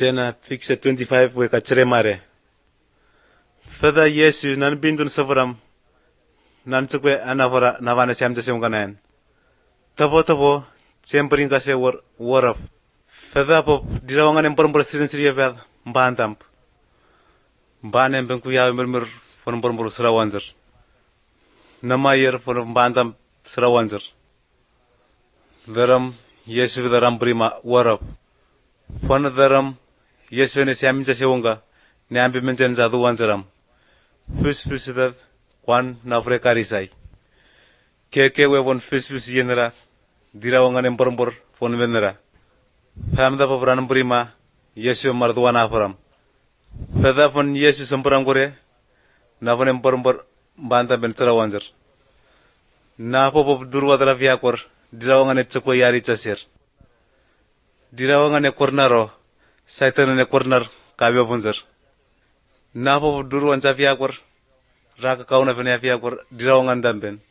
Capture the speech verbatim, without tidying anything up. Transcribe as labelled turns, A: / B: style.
A: Tena fixa twenty-five we kachere mare. Further Yesu nan bindun savaram nan tukwe anavara navana chamja seunganayan. Tabo tabo sempering kase war waraf. Further pop dirawangan yang perempuan sirin siria ved mbantamp. Mbanem bengku ya mermer fon perempuan serawanzer. Nama yer fon mbantam serawanzer. Veram Yesu veram prima waraf. Fon veram Yesu ne chamja seunga ne ambi menjen zadu wanzeram. Fus fus that kwan navre karisai. Keke we won fus fus yenera dirawangan yang perempuan fon venera. Famda pabranam prima Yesu marduan afaram. Feda fon Yesu semperang kore navon yang perempuan banta bentera wanzer. Na pop durwa dara viakor dirawangan e chukwa yari chasir. Dirawangan e kornaro saitan e kornar kabyo punzer. Na pop durwan cha viakor raka kauna fene viakor dirawangan damben.